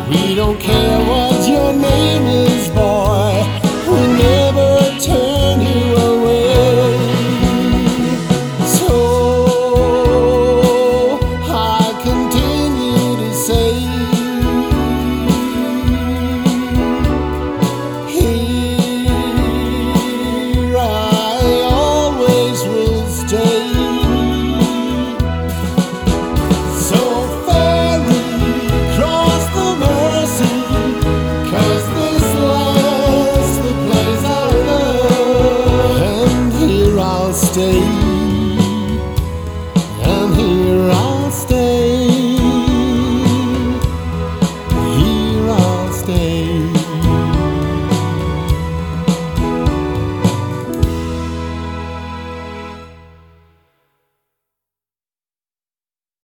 We don't care what your name is, boy. We'll never turn you away. So I continue to say, here I always will stay. So ferry cross the Mersey, 'cause this land's the place I love, and here I'll stay.